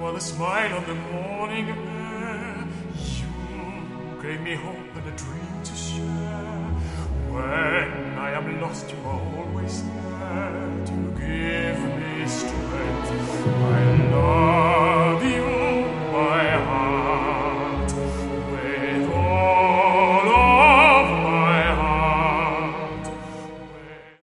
are the smile of the morning air. You gave me hope and a dream to share. When I am lost, you are always there to give me strength.